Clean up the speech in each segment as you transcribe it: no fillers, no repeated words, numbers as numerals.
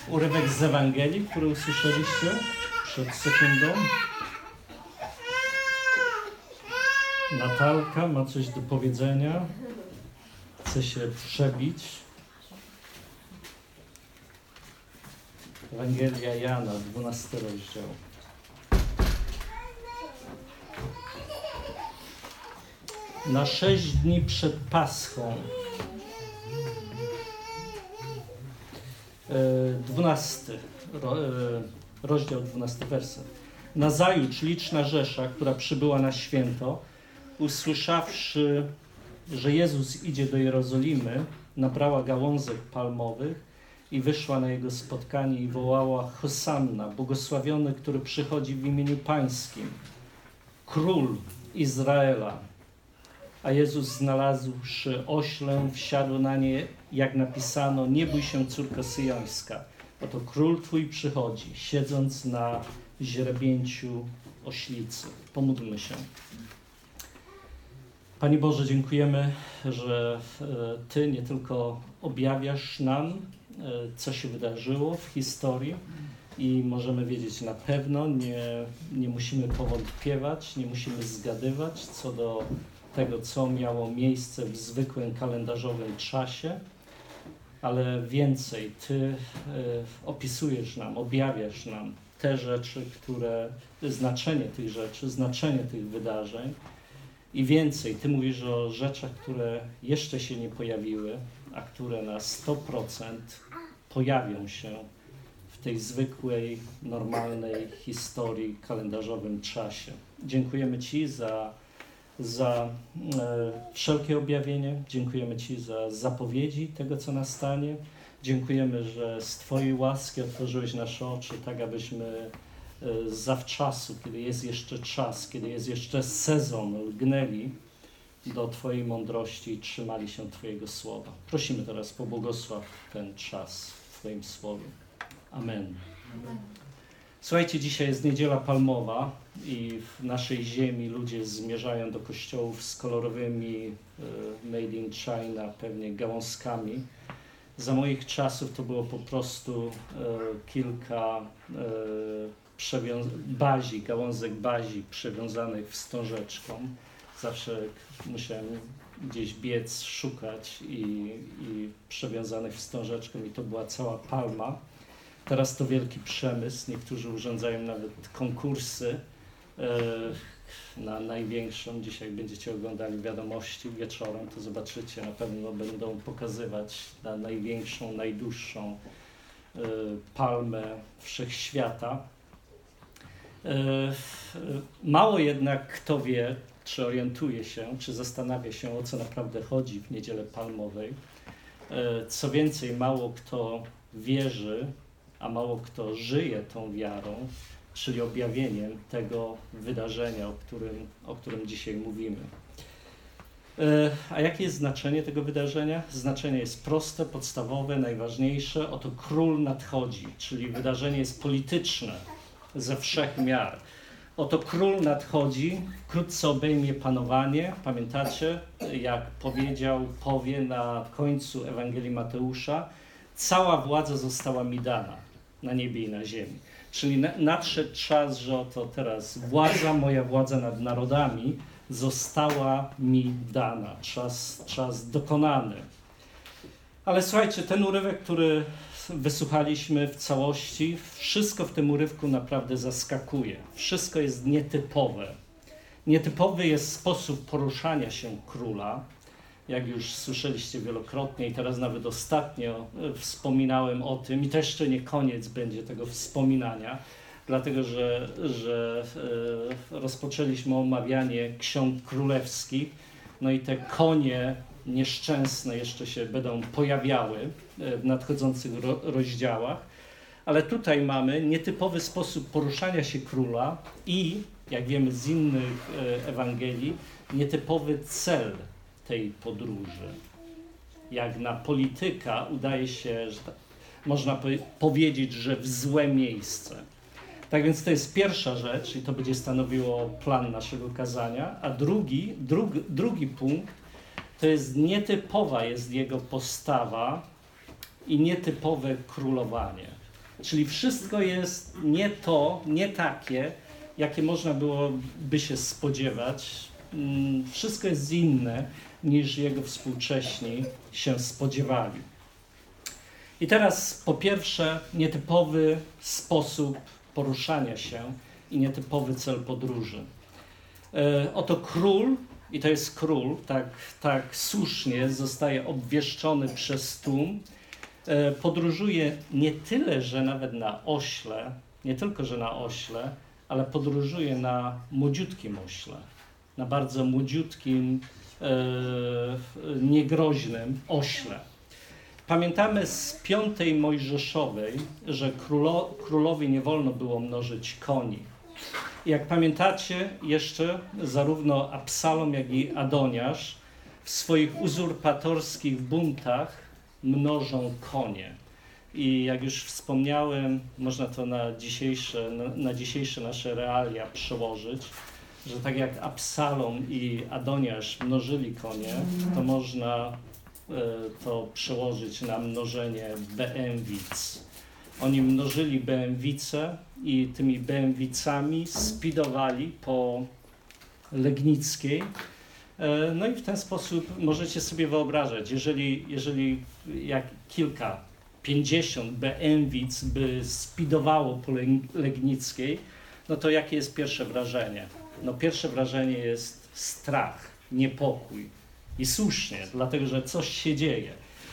urywek z Ewangelii, który usłyszeliście przed sekundą. Natalka ma coś do powiedzenia. Chce się przebić. Ewangelia Jana, 12 rozdział. Na 6 dni przed Paschą, 12 rozdział, 12 werset. Nazajutrz liczna rzesza, która przybyła na święto, usłyszawszy, że Jezus idzie do Jerozolimy, nabrała gałązek palmowych i wyszła na jego spotkanie i wołała: Hosanna, błogosławiony, który przychodzi w imieniu Pańskim, Król Izraela. A Jezus, znalazłszy oślę, wsiadł na nie, jak napisano: nie bój się, córko syjońska, oto Król Twój przychodzi, siedząc na źrebięciu oślicy. Pomódlmy się. Panie Boże, dziękujemy, że Ty nie tylko objawiasz nam, co się wydarzyło w historii i możemy wiedzieć na pewno, nie musimy powątpiewać, nie musimy zgadywać co do tego, co miało miejsce w zwykłym kalendarzowym czasie, ale więcej, Ty opisujesz nam, objawiasz nam te rzeczy, znaczenie tych rzeczy, znaczenie tych wydarzeń i więcej, Ty mówisz o rzeczach, które jeszcze się nie pojawiły, a które na 100% pojawią się w tej zwykłej, normalnej historii, kalendarzowym czasie. Dziękujemy Ci za wszelkie objawienie. Dziękujemy Ci za zapowiedzi tego, co nastanie. Dziękujemy, że z Twojej łaski otworzyłeś nasze oczy, tak abyśmy zawczasu, kiedy jest jeszcze czas, kiedy jest jeszcze sezon, lgnęli do Twojej mądrości i trzymali się Twojego słowa. Prosimy teraz, pobłogosław ten czas w Twoim słowie. Amen. Słuchajcie, dzisiaj jest Niedziela Palmowa i w naszej ziemi ludzie zmierzają do kościołów z kolorowymi made in China, pewnie gałązkami. Za moich czasów to było po prostu kilka gałązek bazi przewiązanych wstążeczką. Zawsze musiałem gdzieś biec, szukać i przewiązanych wstążeczką i to była cała palma. Teraz to wielki przemysł. Niektórzy urządzają nawet konkursy na największą. Dzisiaj będziecie oglądali wiadomości wieczorem, to zobaczycie, na pewno będą pokazywać na największą, najdłuższą palmę wszechświata. Mało jednak kto wie, czy orientuje się, czy zastanawia się, o co naprawdę chodzi w Niedzielę Palmowej. Co więcej, mało kto wierzy, a mało kto żyje tą wiarą, czyli objawieniem tego wydarzenia, o którym dzisiaj mówimy. A jakie jest znaczenie tego wydarzenia? Znaczenie jest proste, podstawowe, najważniejsze. Oto Król nadchodzi, czyli wydarzenie jest polityczne ze wszech miar. Oto Król nadchodzi, wkrótce obejmie panowanie. Pamiętacie, jak powie na końcu Ewangelii Mateusza: cała władza została mi dana na niebie i na ziemi. Czyli nadszedł czas, że oto teraz moja władza nad narodami została mi dana. Czas dokonany. Ale słuchajcie, ten urywek, który wysłuchaliśmy w całości, wszystko w tym urywku naprawdę zaskakuje. Wszystko jest nietypowe. Nietypowy jest sposób poruszania się króla, jak już słyszeliście wielokrotnie i teraz nawet ostatnio wspominałem o tym i to jeszcze nie koniec będzie tego wspominania, dlatego że rozpoczęliśmy omawianie ksiąg królewskich, no i te konie nieszczęsne jeszcze się będą pojawiały w nadchodzących rozdziałach, ale tutaj mamy nietypowy sposób poruszania się króla i, jak wiemy z innych Ewangelii, nietypowy cel tej podróży. Jak na polityka udaje się, że można powiedzieć, że w złe miejsce. Tak więc to jest pierwsza rzecz i to będzie stanowiło plan naszego kazania, a drugi punkt to jest nietypowa jest jego postawa i nietypowe królowanie. Czyli wszystko jest nie takie, jakie można byłoby się spodziewać. Wszystko jest inne, niż jego współcześni się spodziewali. I teraz po pierwsze nietypowy sposób poruszania się i nietypowy cel podróży. Oto król, i to jest król, tak słusznie zostaje obwieszczony przez tłum, podróżuje nie tyle, że nawet na ośle, nie tylko, że na ośle, ale podróżuje na młodziutkim ośle, na bardzo młodziutkim, niegroźnym ośle. Pamiętamy z 5 Mojżeszowej, że królowi nie wolno było mnożyć koni. I jak pamiętacie, jeszcze zarówno Absalom, jak i Adoniasz w swoich uzurpatorskich buntach mnożą konie. I jak już wspomniałem, można to na dzisiejsze nasze realia przełożyć, że tak jak Absalom i Adoniasz mnożyli konie, to można to przełożyć na mnożenie beemwic. Oni mnożyli beemwice i tymi beemwicami spidowali po Legnickiej. No i w ten sposób możecie sobie wyobrażać, jeżeli jak 50 beemwic by spidowało po Legnickiej, no to jakie jest pierwsze wrażenie? No pierwsze wrażenie jest strach, niepokój. I słusznie, dlatego że coś się dzieje.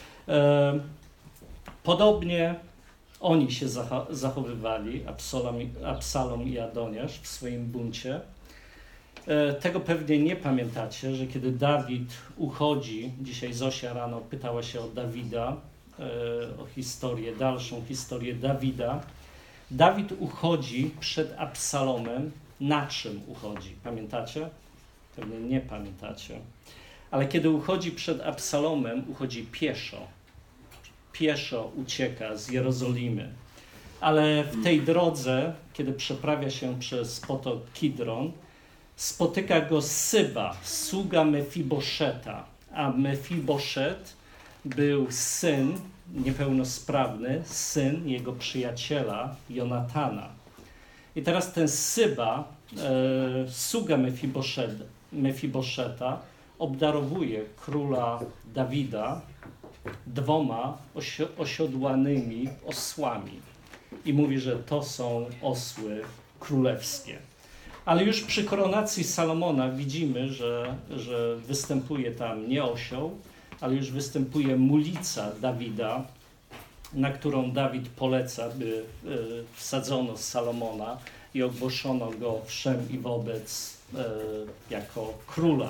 Podobnie oni się zachowywali, Absalom i Adoniasz w swoim buncie. Tego pewnie nie pamiętacie, że kiedy Dawid uchodzi, dzisiaj Zosia rano pytała się o Dawida, o dalszą historię Dawida. Dawid uchodzi przed Absalomem. Na czym uchodzi? Pamiętacie? Pewnie nie pamiętacie. Ale kiedy uchodzi przed Absalomem, uchodzi pieszo. Pieszo ucieka z Jerozolimy. Ale w tej drodze, kiedy przeprawia się przez potok Kidron, spotyka go Syba, sługa Mefiboszeta. A Mefiboszet był syn, niepełnosprawny, syn jego przyjaciela Jonatana. I teraz ten Syba, sługa Mefiboszeta, obdarowuje króla Dawida 2 osiodłanymi osłami. I mówi, że to są osły królewskie. Ale już przy koronacji Salomona widzimy, że występuje tam nie osioł, ale już występuje mulica Dawida, na którą Dawid poleca, by wsadzono Salomona i ogłoszono go wszem i wobec jako króla.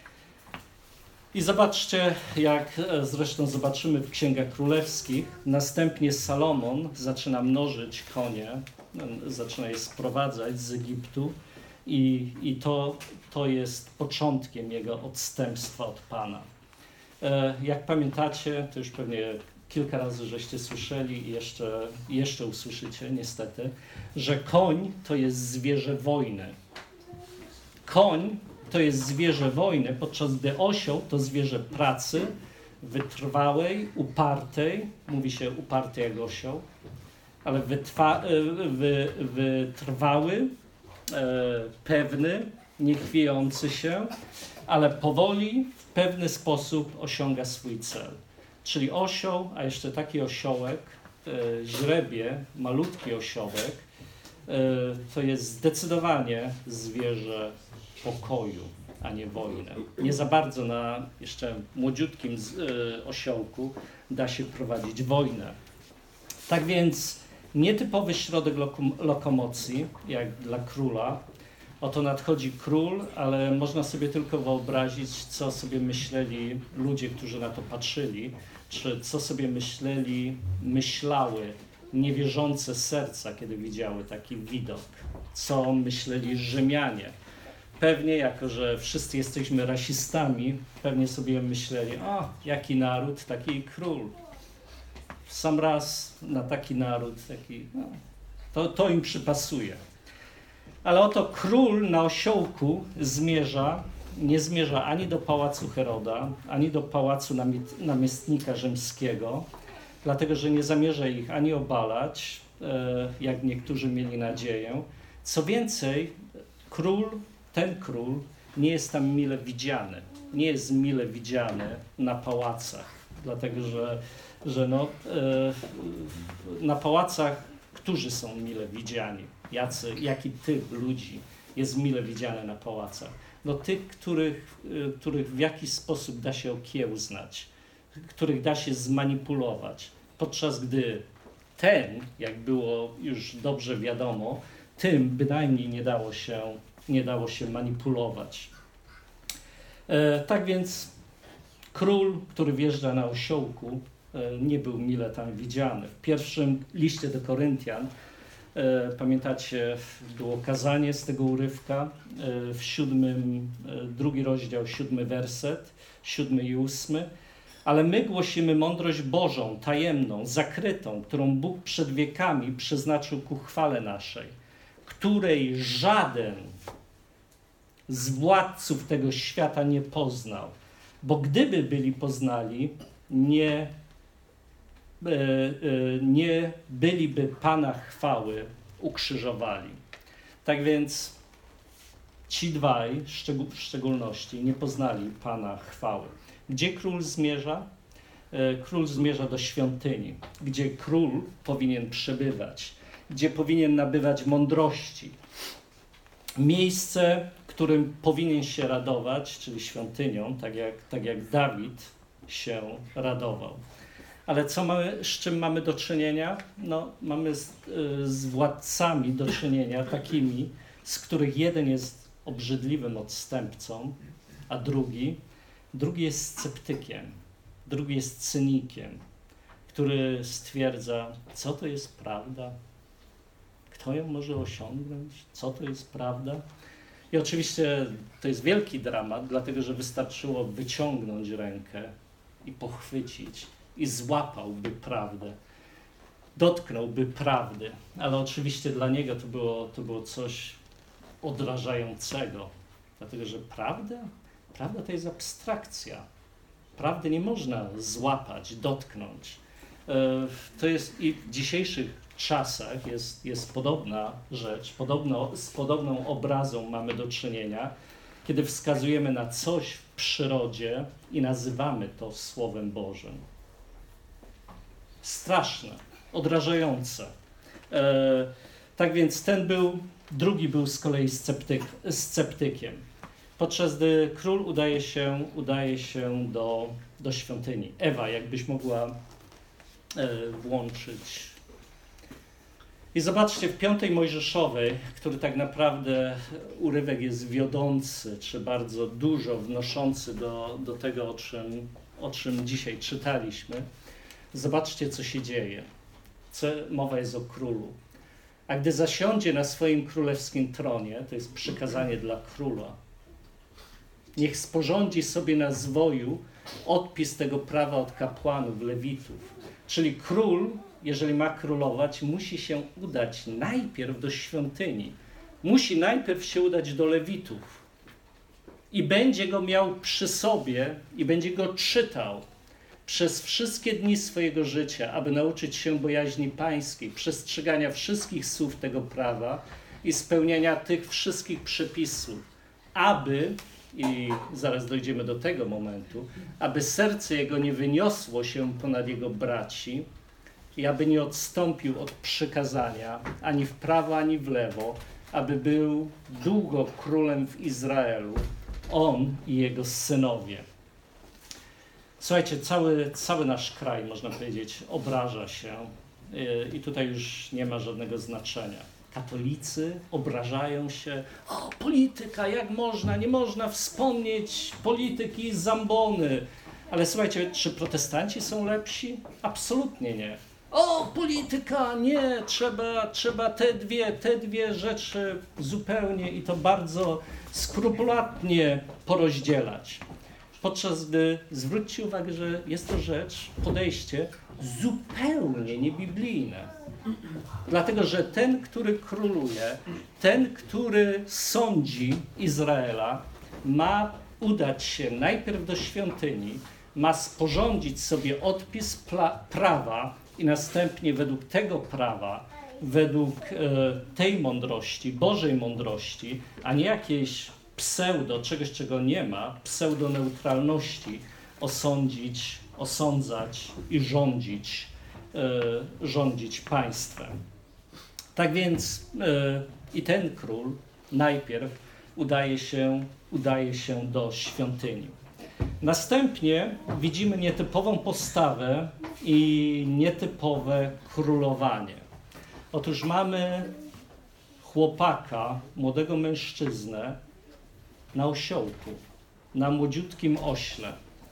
I zobaczcie, jak zresztą zobaczymy w Księgach Królewskich, następnie Salomon zaczyna mnożyć konie, zaczyna je sprowadzać z Egiptu i to jest początkiem jego odstępstwa od Pana. Jak pamiętacie, to już pewnie kilka razy żeście słyszeli i jeszcze usłyszycie niestety, że koń to jest zwierzę wojny. Koń to jest zwierzę wojny, podczas gdy osioł to zwierzę pracy, wytrwałej, upartej, mówi się uparty jak osioł, ale wytrwały, pewny, niechwiejący się, ale powoli, w pewny sposób osiąga swój cel. Czyli osioł, a jeszcze taki osiołek, źrebie, malutki osiołek, to jest zdecydowanie zwierzę pokoju, a nie wojny. Nie za bardzo na jeszcze młodziutkim osiołku da się prowadzić wojnę. Tak więc nietypowy środek lokomocji, jak dla króla. Oto nadchodzi król, ale można sobie tylko wyobrazić, co sobie myśleli ludzie, którzy na to patrzyli, czy co sobie myślały niewierzące serca, kiedy widziały taki widok. Co myśleli Rzymianie. Pewnie, jako że wszyscy jesteśmy rasistami, pewnie sobie myśleli, jaki naród, taki król. W sam raz na taki naród, to im przypasuje. Ale oto król na osiołku nie zmierza ani do pałacu Heroda, ani do pałacu namiestnika rzymskiego, dlatego że nie zamierza ich ani obalać, jak niektórzy mieli nadzieję. Co więcej, ten król nie jest tam mile widziany. Nie jest mile widziany na pałacach, dlatego że na pałacach którzy są mile widziani? Jaki typ ludzi jest mile widziany na pałacach? No tych, których w jakiś sposób da się okiełznać, których da się zmanipulować, podczas gdy ten, jak było już dobrze wiadomo, tym bynajmniej nie dało się manipulować. Tak więc król, który wjeżdża na osiołku, nie był mile tam widziany. W pierwszym liście do Koryntian, pamiętacie, było kazanie z tego urywka, w 2 rozdział, 7 werset, 7 i 8. Ale my głosimy mądrość Bożą, tajemną, zakrytą, którą Bóg przed wiekami przeznaczył ku chwale naszej, której żaden z władców tego świata nie poznał. Bo gdyby byli poznali, nie byliby Pana chwały ukrzyżowali. Tak więc ci dwaj w szczególności nie poznali Pana chwały. Gdzie król zmierza? Król zmierza do świątyni, gdzie król powinien przebywać, gdzie powinien nabywać mądrości. Miejsce, którym powinien się radować, czyli świątynią, tak jak Dawid się radował. Ale z czym mamy do czynienia? No, mamy z władcami do czynienia takimi, z których jeden jest obrzydliwym odstępcą, a drugi jest sceptykiem, drugi jest cynikiem, który stwierdza, co to jest prawda, kto ją może osiągnąć, co to jest prawda. I oczywiście to jest wielki dramat, dlatego że wystarczyło wyciągnąć rękę i pochwycić i złapałby prawdę, dotknąłby prawdy, ale oczywiście dla niego to było coś odrażającego, dlatego że prawda to jest abstrakcja. Prawdy nie można złapać, dotknąć. To jest i w dzisiejszych czasach jest podobna rzecz, z podobną obrazą mamy do czynienia, kiedy wskazujemy na coś w przyrodzie i nazywamy to Słowem Bożym. Straszne, odrażające. Tak więc drugi był z kolei sceptykiem. Podczas gdy król udaje się do świątyni. Ewa, jakbyś mogła włączyć. I zobaczcie, w 5 Mojżeszowej, który tak naprawdę urywek jest wiodący, czy bardzo dużo wnoszący do tego, o czym dzisiaj czytaliśmy, zobaczcie, co się dzieje. Mowa jest o królu. A gdy zasiądzie na swoim królewskim tronie, to jest przykazanie dla króla, niech sporządzi sobie na zwoju odpis tego prawa od kapłanów, lewitów. Czyli król, jeżeli ma królować, musi się udać najpierw do świątyni. Musi najpierw się udać do lewitów. I będzie go miał przy sobie i będzie go czytał przez wszystkie dni swojego życia, aby nauczyć się bojaźni pańskiej, przestrzegania wszystkich słów tego prawa i spełniania tych wszystkich przepisów, aby, i zaraz dojdziemy do tego momentu, aby serce jego nie wyniosło się ponad jego braci i aby nie odstąpił od przykazania ani w prawo, ani w lewo, aby był długo królem w Izraelu, on i jego synowie. Słuchajcie, cały nasz kraj, można powiedzieć, obraża się i tutaj już nie ma żadnego znaczenia. Katolicy obrażają się, polityka, jak można, nie można wspomnieć polityki Zambony. Ale słuchajcie, czy protestanci są lepsi? Absolutnie nie. Polityka, nie, trzeba te dwie rzeczy zupełnie i to bardzo skrupulatnie porozdzielać. Podczas gdy zwróćcie uwagę, że jest to podejście zupełnie niebiblijne. Dlatego, że ten, który króluje, ten, który sądzi Izraela, ma udać się najpierw do świątyni, ma sporządzić sobie odpis prawa i następnie według tego prawa, według tej mądrości, Bożej mądrości, a nie jakiejś czegoś, czego nie ma, pseudoneutralności, osądzać i rządzić państwem. Tak więc i ten król najpierw udaje się do świątyni. Następnie widzimy nietypową postawę i nietypowe królowanie. Otóż mamy chłopaka, młodego mężczyznę na osiołku, na młodziutkim ośle.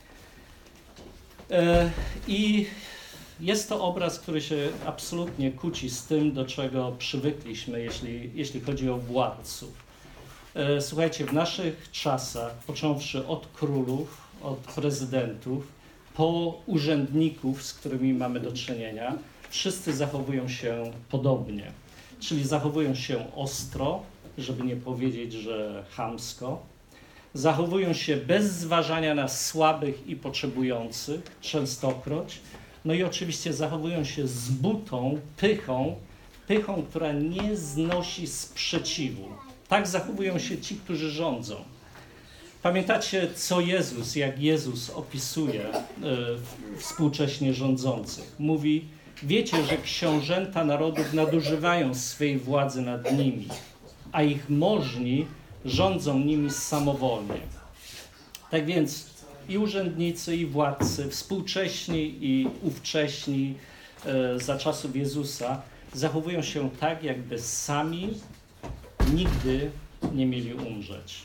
I jest to obraz, który się absolutnie kłóci z tym, do czego przywykliśmy, jeśli chodzi o władców. Słuchajcie, w naszych czasach, począwszy od królów, od prezydentów, po urzędników, z którymi mamy do czynienia, wszyscy zachowują się podobnie. Czyli zachowują się ostro, żeby nie powiedzieć, że chamsko. Zachowują się bez zważania na słabych i potrzebujących, częstokroć. No i oczywiście zachowują się z butą, pychą, która nie znosi sprzeciwu. Tak zachowują się ci, którzy rządzą. Pamiętacie, jak Jezus opisuje współcześnie rządzących? Mówi, wiecie, że książęta narodów nadużywają swej władzy nad nimi, a ich możni rządzą nimi samowolnie. Tak więc i urzędnicy, i władcy, współcześni i ówcześni za czasów Jezusa zachowują się tak, jakby sami nigdy nie mieli umrzeć.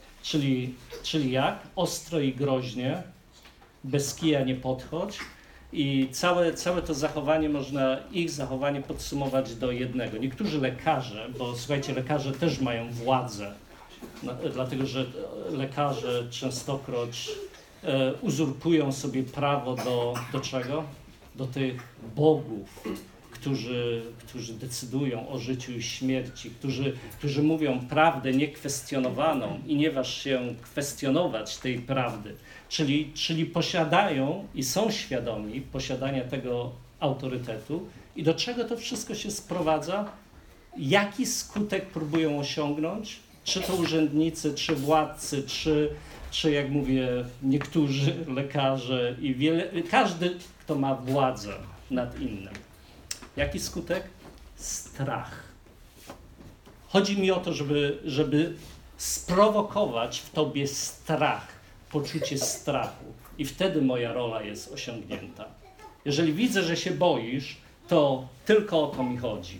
Czyli jak? Ostro i groźnie, bez kija nie podchodź. I całe to zachowanie, ich zachowanie podsumować do jednego. Niektórzy lekarze, bo słuchajcie, lekarze też mają władzę, dlatego że lekarze częstokroć uzurpują sobie prawo do czego? Do tych bogów, którzy decydują o życiu i śmierci, którzy mówią prawdę niekwestionowaną i nie waż się kwestionować tej prawdy. Czyli posiadają i są świadomi posiadania tego autorytetu. I do czego to wszystko się sprowadza? Jaki skutek próbują osiągnąć? Czy to urzędnicy, czy władcy, czy jak mówię, niektórzy lekarze i każdy, kto ma władzę nad innym. Jaki skutek? Strach. Chodzi mi o to, żeby sprowokować w tobie strach, poczucie strachu. I wtedy moja rola jest osiągnięta. Jeżeli widzę, że się boisz, to tylko o to mi chodzi.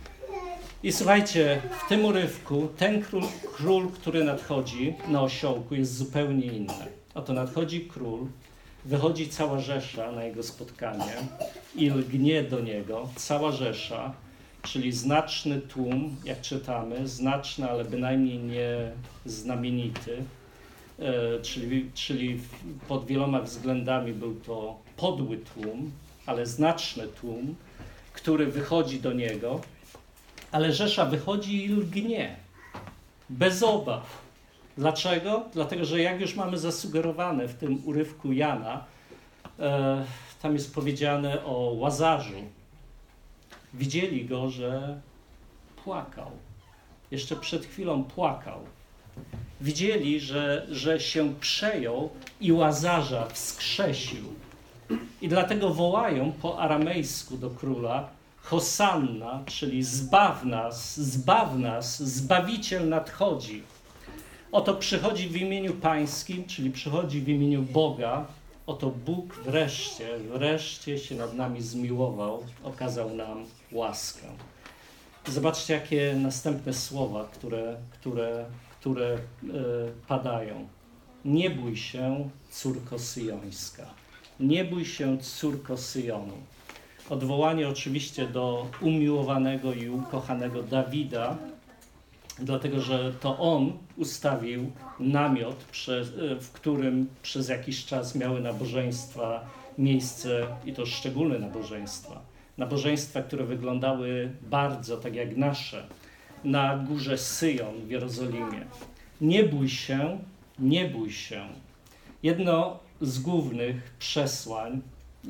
I słuchajcie, w tym urywku ten król, który nadchodzi na osiołku, jest zupełnie inny. Oto nadchodzi król, wychodzi cała rzesza na jego spotkanie i lgnie do niego cała rzesza, czyli znaczny tłum, jak czytamy, znaczny, ale bynajmniej nie znamienity, czyli pod wieloma względami był to podły tłum, ale znaczny tłum, który wychodzi do niego, ale rzesza wychodzi i lgnie, bez obaw. Dlaczego? Dlatego, że jak już mamy zasugerowane w tym urywku Jana, tam jest powiedziane o Łazarzu. Widzieli go, że płakał. Jeszcze przed chwilą płakał. Widzieli, że się przejął i Łazarza wskrzesił. I dlatego wołają po aramejsku do króla Hosanna, czyli zbaw nas, Zbawiciel nadchodzi. Oto przychodzi w imieniu Pańskim, czyli przychodzi w imieniu Boga. Oto Bóg wreszcie się nad nami zmiłował, okazał nam łaskę. Zobaczcie, jakie następne słowa, które padają. Nie bój się, córko syjońska. Nie bój się, córko Syjonu. Odwołanie oczywiście do umiłowanego i ukochanego Dawida, dlatego że to on ustawił namiot, w którym przez jakiś czas miały nabożeństwa miejsce, i to szczególne nabożeństwa. Nabożeństwa, które wyglądały bardzo tak jak nasze, na górze Syjon w Jerozolimie. Nie bój się, nie bój się. Jedno z głównych przesłań,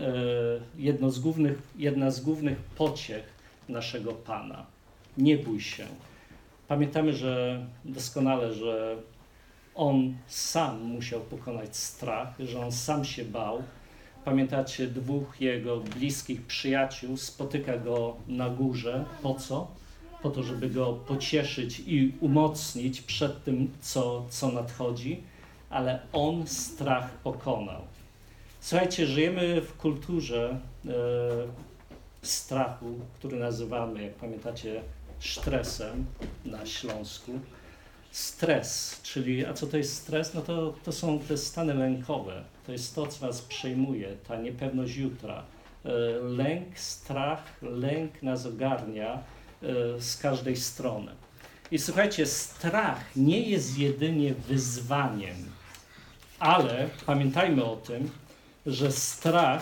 jedna z głównych pociech naszego Pana. Nie bój się. Pamiętamy, że doskonale, że On sam musiał pokonać strach, że On sam się bał. Pamiętacie, dwóch Jego bliskich przyjaciół spotyka Go na górze. Po co? Po to, żeby Go pocieszyć i umocnić przed tym, co nadchodzi, ale On strach pokonał. Słuchajcie, żyjemy w kulturze strachu, który nazywamy, jak pamiętacie, stresem na Śląsku. Stres, czyli, a co to jest stres? No to są te stany lękowe. To jest to, co nas przejmuje, ta niepewność jutra. Lęk, strach, lęk nas ogarnia z każdej strony. I słuchajcie, strach nie jest jedynie wyzwaniem, ale pamiętajmy o tym, że strach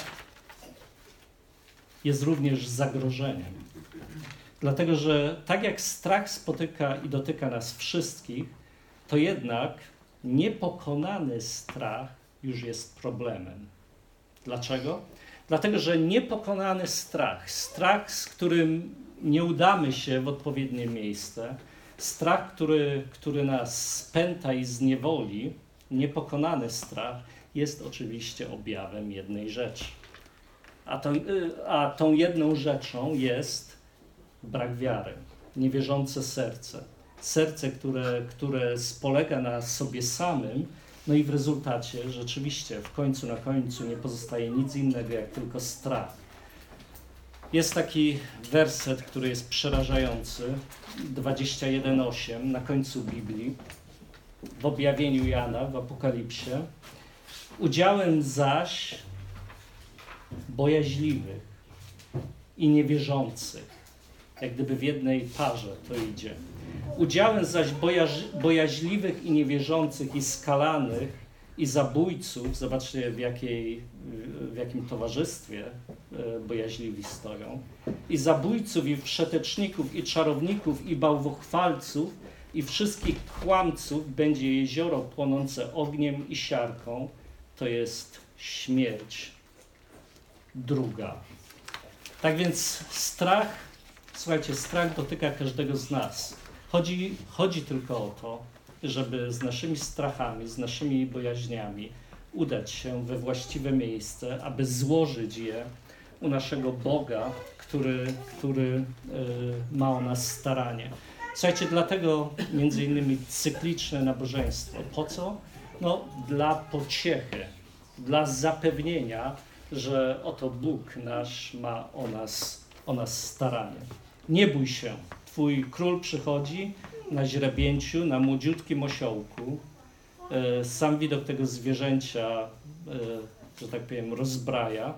jest również zagrożeniem. Dlatego, że tak jak strach spotyka i dotyka nas wszystkich, to jednak niepokonany strach już jest problemem. Dlaczego? Dlatego, że niepokonany strach, z którym nie udamy się w odpowiednie miejsce, strach, który nas spęta i zniewoli, niepokonany strach jest oczywiście objawem jednej rzeczy. A tą jedną rzeczą jest brak wiary, niewierzące serce. Serce, które spolega na sobie samym, no i w rezultacie rzeczywiście na końcu nie pozostaje nic innego jak tylko strach. Jest taki werset, który jest przerażający, 21:8 na końcu Biblii, w objawieniu Jana, w Apokalipsie. Udziałem zaś bojaźliwych i niewierzących, jak gdyby w jednej parze to idzie. Udziałem zaś bojaźliwych i niewierzących i skalanych i zabójców, zobaczcie w jakim towarzystwie bojaźliwi stoją, i zabójców, i wszeteczników, i czarowników, i bałwochwalców, i wszystkich kłamców będzie jezioro płonące ogniem i siarką, to jest śmierć druga. Tak więc słuchajcie, strach dotyka każdego z nas. Chodzi tylko o to, żeby z naszymi strachami, z naszymi bojaźniami udać się we właściwe miejsce, aby złożyć je u naszego Boga, który ma o nas staranie. Słuchajcie, dlatego między innymi cykliczne nabożeństwo. Po co? No, dla pociechy, dla zapewnienia, że oto Bóg nasz ma o nas staranie. Nie bój się, Twój król przychodzi na źrebięciu, na młodziutkim osiołku. Sam widok tego zwierzęcia, że tak powiem, rozbraja.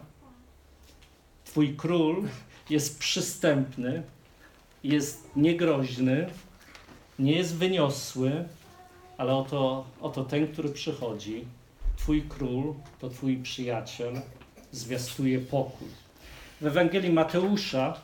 Twój król jest przystępny, jest niegroźny, nie jest wyniosły, ale oto ten, który przychodzi, Twój król, to Twój przyjaciel, zwiastuje pokój. W Ewangelii Mateusza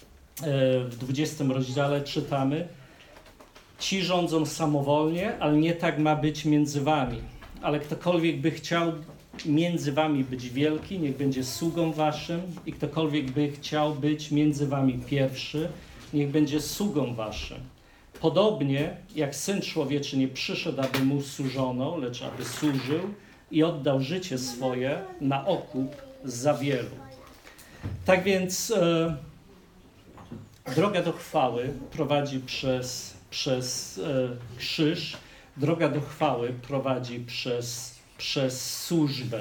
w 20 rozdziale czytamy: ci rządzą samowolnie, ale nie tak ma być między wami. Ale ktokolwiek by chciał między wami być wielki, niech będzie sługą waszym, i ktokolwiek by chciał być między wami pierwszy, niech będzie sługą waszym. Podobnie jak Syn Człowieczy nie przyszedł, aby mu służono, lecz aby służył i oddał życie swoje na okup za wielu. Tak więc droga do chwały prowadzi przez krzyż, droga do chwały prowadzi przez służbę,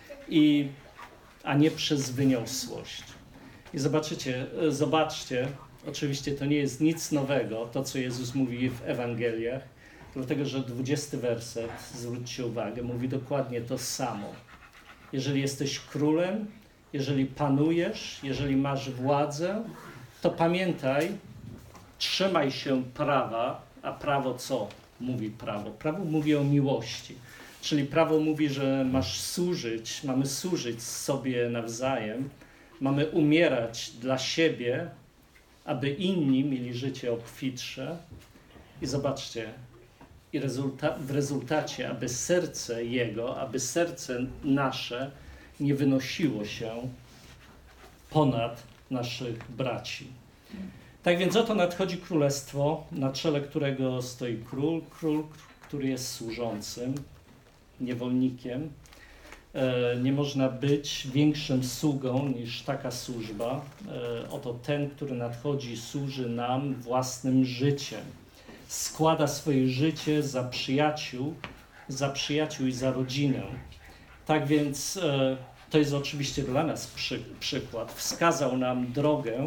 a nie przez wyniosłość. I zobaczcie, oczywiście to nie jest nic nowego, to co Jezus mówi w Ewangeliach, dlatego że 20 werset, zwróćcie uwagę, mówi dokładnie to samo. Jeżeli jesteś królem, jeżeli panujesz, jeżeli masz władzę, to pamiętaj, trzymaj się prawa, a prawo co mówi prawo? Prawo mówi o miłości, czyli prawo mówi, że mamy służyć sobie nawzajem, mamy umierać dla siebie, aby inni mieli życie obfitsze. I zobaczcie, i w rezultacie, aby serce Jego, aby serce nasze nie wynosiło się ponad naszych braci. Tak więc oto nadchodzi królestwo, na czele którego stoi król, który jest służącym, niewolnikiem. Nie można być większym sługą niż taka służba. Oto ten, który nadchodzi, służy nam własnym życiem. Składa swoje życie za przyjaciół i za rodzinę. Tak więc to jest oczywiście dla nas przykład. Wskazał nam drogę,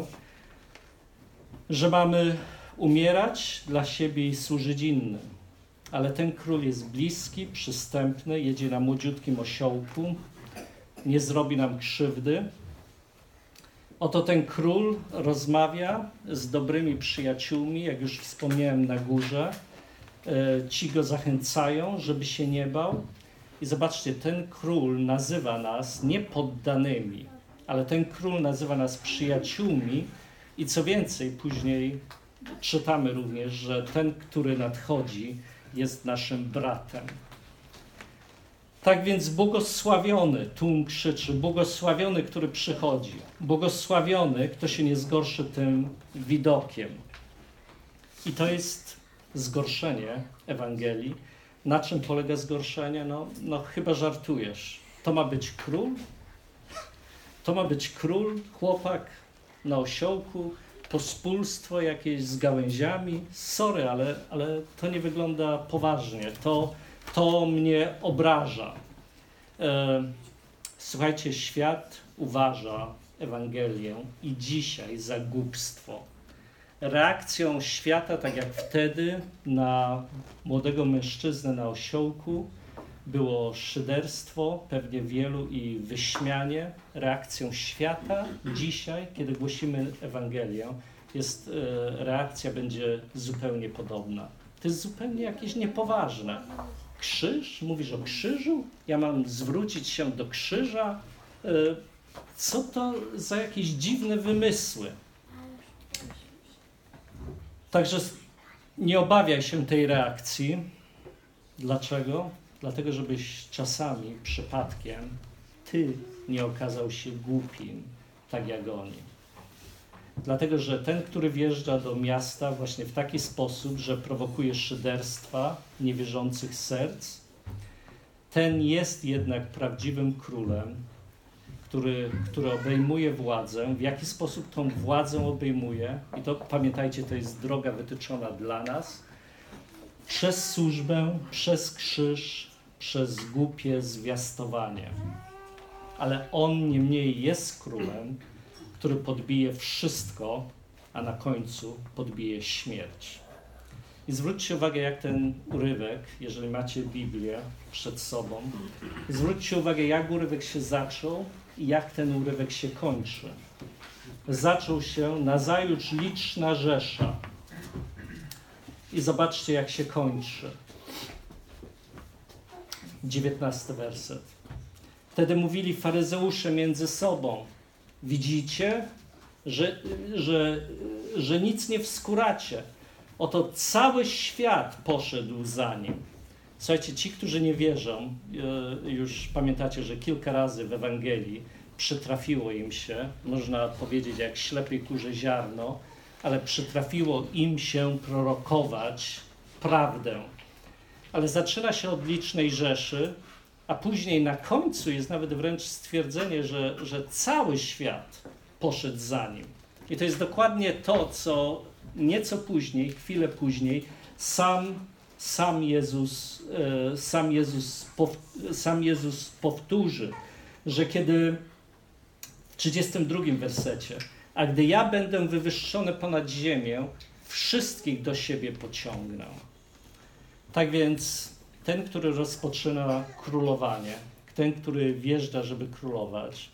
że mamy umierać dla siebie i służyć innym. Ale ten król jest bliski, przystępny, jedzie na młodziutkim osiołku, nie zrobi nam krzywdy. Oto ten król rozmawia z dobrymi przyjaciółmi, jak już wspomniałem na górze. Ci go zachęcają, żeby się nie bał. I zobaczcie, ten król nazywa nas nie poddanymi, ale ten król nazywa nas przyjaciółmi. I co więcej, później czytamy również, że ten, który nadchodzi, jest naszym bratem. Tak więc błogosławiony, tłum krzyczy, błogosławiony, który przychodzi. Błogosławiony, kto się nie zgorszy tym widokiem. I to jest zgorszenie Ewangelii. Na czym polega zgorszenie? No chyba żartujesz. To ma być król? To ma być król, chłopak na osiołku, pospólstwo jakieś z gałęziami. Sorry, ale to nie wygląda poważnie. To mnie obraża. Słuchajcie, świat uważa Ewangelię i dzisiaj za głupstwo. Reakcją świata, tak jak wtedy na młodego mężczyznę na osiołku, było szyderstwo, pewnie wielu, i wyśmianie. Reakcją świata dzisiaj, kiedy głosimy Ewangelię, reakcja będzie zupełnie podobna. To jest zupełnie jakieś niepoważne. Krzyż? Mówisz o krzyżu? Ja mam zwrócić się do krzyża? Co to za jakieś dziwne wymysły? Także nie obawiaj się tej reakcji. Dlaczego? Dlatego, żebyś czasami, przypadkiem, ty nie okazał się głupim, tak jak oni. Dlatego, że ten, który wjeżdża do miasta właśnie w taki sposób, że prowokuje szyderstwa niewierzących serc, ten jest jednak prawdziwym królem, który obejmuje władzę. W jaki sposób tą władzę obejmuje? I to, pamiętajcie, to jest droga wytyczona dla nas. Przez służbę, przez krzyż, przez głupie zwiastowanie. Ale on niemniej jest królem, który podbije wszystko, a na końcu podbije śmierć. I zwróćcie uwagę, jak ten urywek, jeżeli macie Biblię przed sobą, zwróćcie uwagę, jak urywek się zaczął i jak ten urywek się kończy. Zaczął się nazajutrz liczna rzesza. I zobaczcie, jak się kończy. 19 werset. Wtedy mówili faryzeusze między sobą: widzicie, że nic nie wskóracie. Oto cały świat poszedł za nim. Słuchajcie, ci, którzy nie wierzą, już pamiętacie, że kilka razy w Ewangelii przytrafiło im się, można powiedzieć jak ślepej kurze ziarno, ale przytrafiło im się prorokować prawdę. Ale zaczyna się od licznej rzeszy, a później na końcu jest nawet wręcz stwierdzenie, że cały świat poszedł za nim. I to jest dokładnie to, co nieco później, chwilę później, sam Jezus powtórzy, że kiedy w 32 wersecie: a gdy ja będę wywyższony ponad ziemię, wszystkich do siebie pociągnę. Tak więc ten, który rozpoczyna królowanie, ten, który wjeżdża, żeby królować,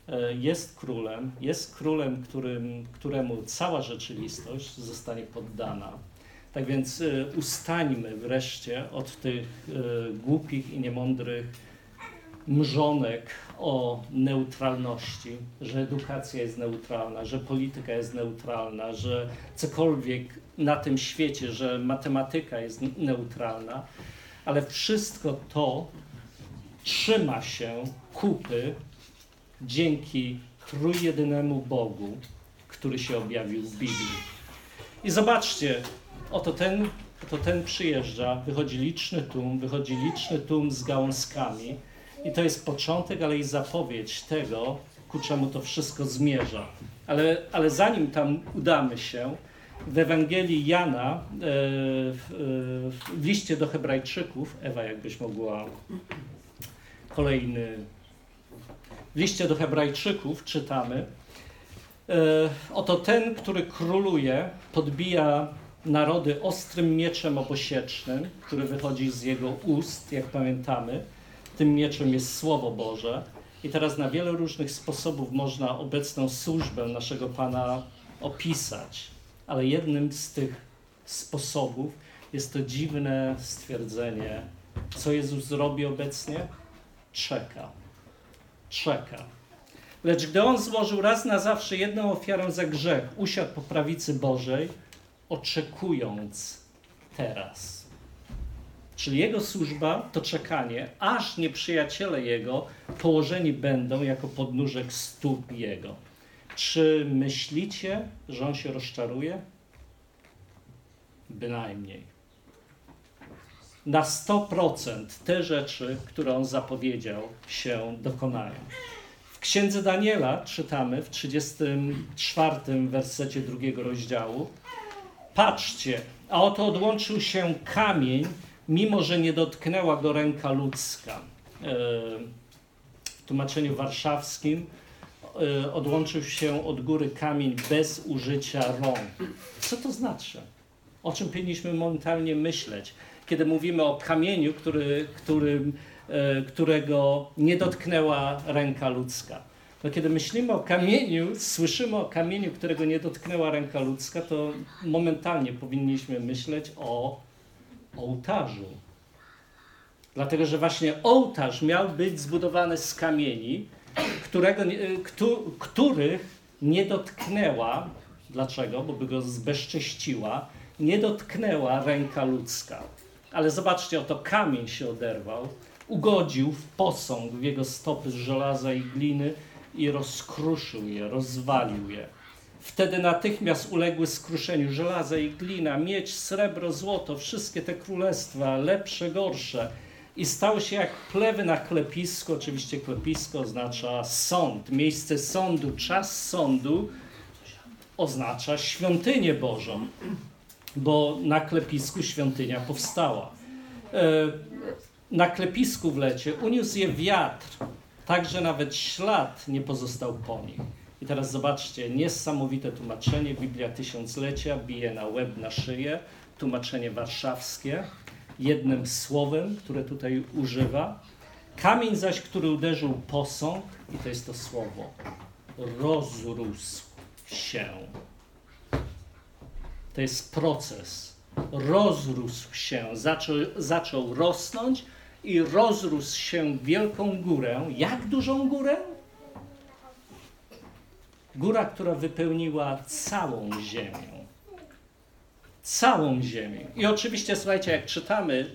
jest królem, któremu cała rzeczywistość zostanie poddana. Tak więc ustańmy wreszcie od tych głupich i niemądrych mrzonek o neutralności, że edukacja jest neutralna, że polityka jest neutralna, że cokolwiek na tym świecie, że matematyka jest neutralna, ale wszystko to trzyma się kupy dzięki trójjedynemu Bogu, który się objawił w Biblii. I zobaczcie, oto ten przyjeżdża, wychodzi liczny tłum z gałązkami i to jest początek, ale i zapowiedź tego, ku czemu to wszystko zmierza. Ale zanim tam udamy się, w Ewangelii Jana, w liście do Hebrajczyków, Ewa, jakbyś mogła kolejny, w liście do Hebrajczyków czytamy, oto ten, który króluje, podbija narody ostrym mieczem obosiecznym, który wychodzi z jego ust, jak pamiętamy. Tym mieczem jest Słowo Boże. I teraz na wiele różnych sposobów można obecną służbę naszego Pana opisać. Ale jednym z tych sposobów jest to dziwne stwierdzenie, co Jezus robi obecnie? Czeka. Lecz gdy On złożył raz na zawsze jedną ofiarę za grzech, usiadł po prawicy Bożej, oczekując teraz. Czyli Jego służba to czekanie, aż nieprzyjaciele Jego położeni będą jako podnóżek stóp Jego. Czy myślicie, że On się rozczaruje? Bynajmniej. Na 100% te rzeczy, które On zapowiedział, się dokonają. W Księdze Daniela czytamy w 34 wersecie 2 rozdziału: patrzcie, a oto odłączył się kamień, mimo że nie dotknęła go ręka ludzka. W tłumaczeniu warszawskim odłączył się od góry kamień bez użycia rąk. Co to znaczy? O czym powinniśmy momentalnie myśleć, kiedy mówimy o kamieniu, którego nie dotknęła ręka ludzka? No, kiedy myślimy o kamieniu, słyszymy o kamieniu, którego nie dotknęła ręka ludzka, to momentalnie powinniśmy myśleć o ołtarzu. Dlatego, że właśnie ołtarz miał być zbudowany z kamieni, których nie dotknęła. Dlaczego? Bo by go zbezcześciła. Nie dotknęła ręka ludzka. Ale zobaczcie, oto kamień się oderwał, ugodził w posąg w jego stopy z żelaza i gliny i rozkruszył je, rozwalił je. Wtedy natychmiast uległy skruszeniu żelaza i glina, miedź, srebro, złoto, wszystkie te królestwa, lepsze, gorsze. I stało się jak plewy na klepisku. Oczywiście klepisko oznacza sąd, miejsce sądu, czas sądu oznacza świątynię Bożą, bo na klepisku świątynia powstała. Na klepisku w lecie uniósł je wiatr, tak że nawet ślad nie pozostał po nich. I teraz zobaczcie, niesamowite tłumaczenie, Biblia Tysiąclecia bije na łeb, na szyję, tłumaczenie warszawskie, jednym słowem, które tutaj używa. Kamień zaś, który uderzył posąg, i to jest to słowo, rozrósł się. To jest proces. Rozrósł się, zaczął rosnąć i rozrósł się w wielką górę. Jak dużą górę? Góra, która wypełniła całą ziemię. Całą ziemię. I oczywiście, słuchajcie, jak czytamy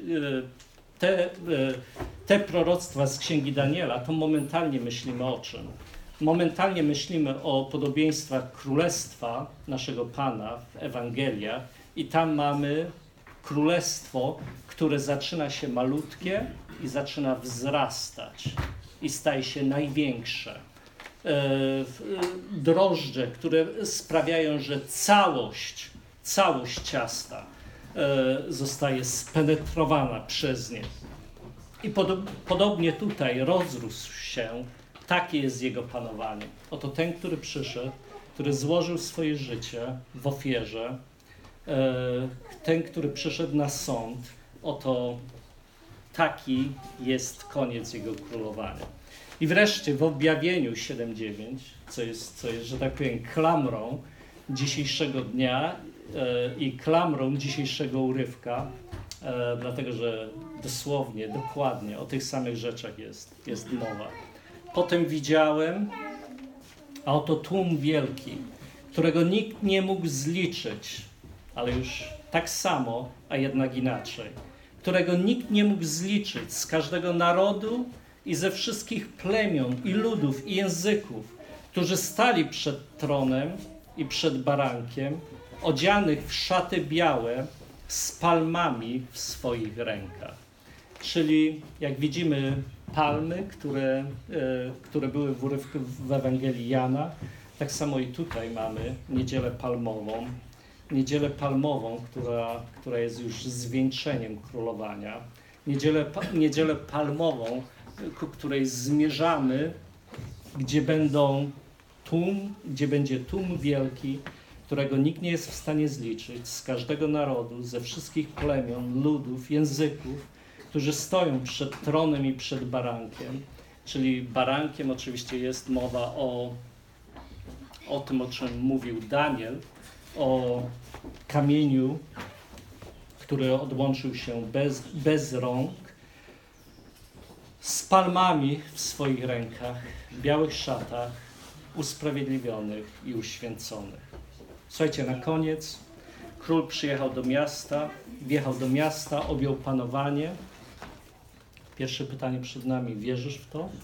te proroctwa z Księgi Daniela, to momentalnie myślimy o czym? Momentalnie myślimy o podobieństwach królestwa naszego Pana w Ewangeliach i tam mamy królestwo, które zaczyna się malutkie i zaczyna wzrastać i staje się największe. Drożdże, które sprawiają, że całość ciasta zostaje spenetrowana przez nie. I podobnie tutaj rozrósł się, takie jest jego panowanie. Oto ten, który przyszedł, który złożył swoje życie w ofierze, ten, który przyszedł na sąd, oto taki jest koniec jego królowania. I wreszcie w objawieniu 7:9, co jest, że tak powiem, klamrą dzisiejszego dnia i klamrą dzisiejszego urywka, dlatego że dosłownie, dokładnie o tych samych rzeczach jest mowa. Potem widziałem, a oto tłum wielki, którego nikt nie mógł zliczyć, ale już tak samo, a jednak inaczej, którego nikt nie mógł zliczyć z każdego narodu i ze wszystkich plemion i ludów i języków, którzy stali przed tronem i przed barankiem, odzianych w szaty białe, z palmami w swoich rękach. Czyli jak widzimy palmy, które były w urywku w Ewangelii Jana, tak samo i tutaj mamy Niedzielę Palmową. Niedzielę Palmową, która jest już zwieńczeniem królowania. Niedzielę Palmową, ku której zmierzamy, gdzie będzie tłum wielki, którego nikt nie jest w stanie zliczyć, z każdego narodu, ze wszystkich plemion, ludów, języków, którzy stoją przed tronem i przed barankiem. Czyli barankiem oczywiście jest mowa o tym, o czym mówił Daniel, o kamieniu, który odłączył się bez rąk, z palmami w swoich rękach, w białych szatach, usprawiedliwionych i uświęconych. Słuchajcie, na koniec król przyjechał do miasta, wjechał do miasta, objął panowanie. Pierwsze pytanie przed nami, wierzysz w to?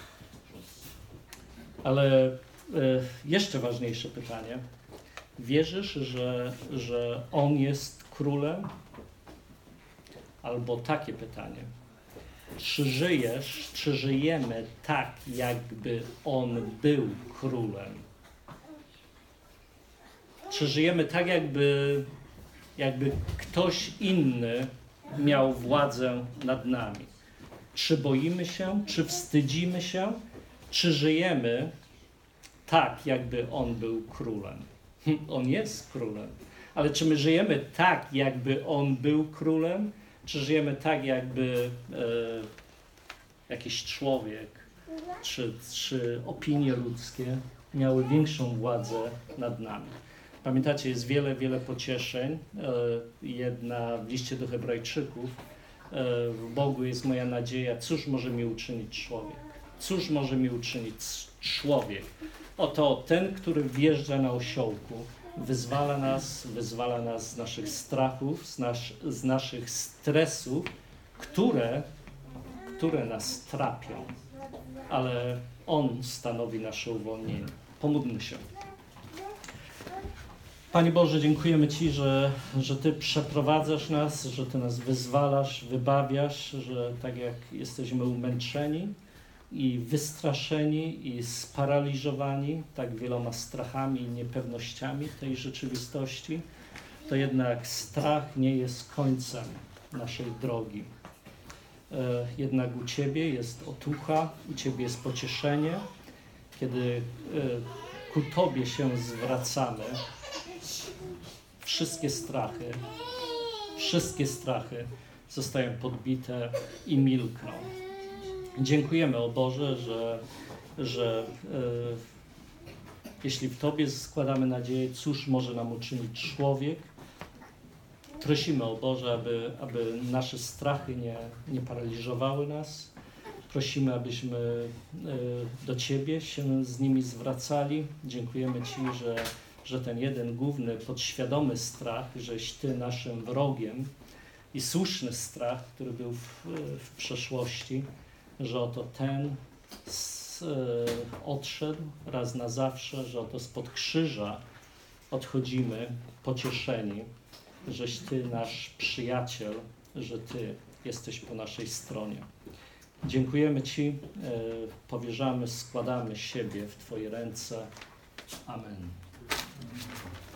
Ale jeszcze ważniejsze pytanie, wierzysz, że on jest królem? Albo takie pytanie, czy żyjemy tak, jakby on był królem? Czy żyjemy tak, jakby ktoś inny miał władzę nad nami? Czy boimy się, czy wstydzimy się, czy żyjemy tak, jakby on był królem? On jest królem, ale czy my żyjemy tak, jakby on był królem, czy żyjemy tak, jakby jakiś człowiek, czy opinie ludzkie miały większą władzę nad nami? Pamiętacie, jest wiele pocieszeń. Jedna w liście do Hebrajczyków. W Bogu jest moja nadzieja. Cóż może mi uczynić człowiek? Cóż może mi uczynić człowiek? Oto ten, który wjeżdża na osiołku, wyzwala nas z naszych strachów, z naszych stresów, które nas trapią. Ale On stanowi nasze uwolnienie. Pomódlmy się. Panie Boże, dziękujemy Ci, że Ty przeprowadzasz nas, że Ty nas wyzwalasz, wybawiasz, że tak jak jesteśmy umęczeni i wystraszeni i sparaliżowani tak wieloma strachami i niepewnościami tej rzeczywistości, to jednak strach nie jest końcem naszej drogi. Jednak u Ciebie jest otucha, u Ciebie jest pocieszenie, kiedy ku Tobie się zwracamy. Wszystkie strachy zostają podbite i milkną. Dziękujemy, o Boże, że jeśli w Tobie składamy nadzieję, cóż może nam uczynić człowiek. Prosimy, o Boże, aby nasze strachy nie paraliżowały nas. Prosimy, abyśmy do Ciebie się z nimi zwracali. Dziękujemy Ci, że ten jeden główny, podświadomy strach, żeś Ty naszym wrogiem i słuszny strach, który był w przeszłości, że oto ten odszedł raz na zawsze, że oto spod krzyża odchodzimy pocieszeni, żeś Ty nasz przyjaciel, że Ty jesteś po naszej stronie. Dziękujemy Ci, powierzamy, składamy siebie w Twoje ręce. Amen.